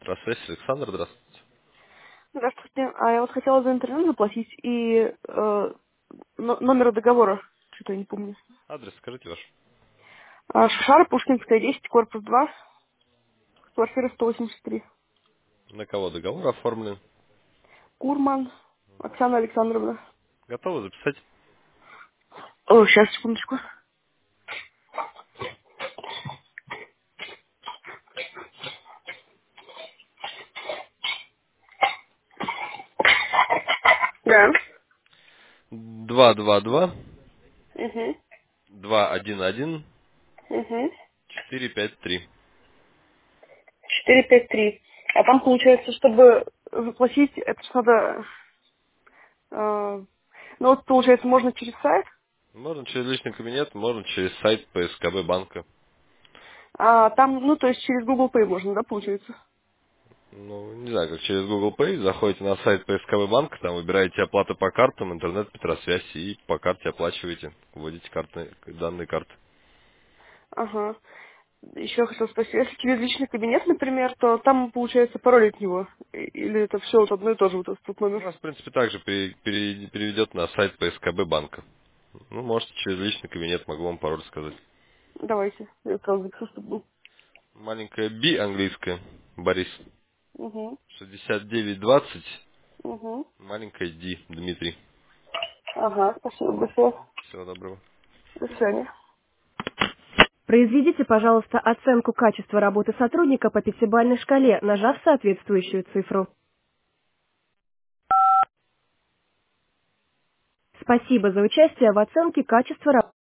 Здравствуйте, Александр, здравствуйте. Здравствуйте. А я вот хотела за интернет заплатить и номер договора, что-то я не помню. Адрес скажите ваш. Шишара, Пушкинская, 10, корпус 2, квартира 183. На кого договор оформлен? Курман, Оксана Александровна. Готовы записать? О, сейчас, секундочку. Да. 222 Угу. 211 Угу. 453. 453. А там получается, чтобы заплатить, это ж надо... ну вот, получается, можно через сайт, Можно через личный кабинет, можно через сайт ПСКБ банка. а там, ну, то есть через Google Pay можно, да, получается? Ну, не знаю, как через Google Pay. Заходите на сайт ПСКБ банка, там выбираете оплату по картам, интернет, Петросвязь, и по карте оплачиваете. Вводите данные карты. Ага. Еще хотел спросить, если через личный кабинет, например, то там получается пароль от него. Или это все вот одно и то же, вот этот У номер. нас, в принципе, также переведет на сайт ПСКБ банка. Ну, можете через личный кабинет, могу вам пароль сказать. Давайте, я сразу запишу, чтобы был. Маленькая B английская, Борис. Угу, 6920, угу. маленькая D, Дмитрий. Ага, спасибо большое. Всего доброго. До свидания. Произведите, пожалуйста, оценку качества работы сотрудника по пятибалльной шкале, нажав соответствующую цифру. Спасибо за участие в оценке качества работы.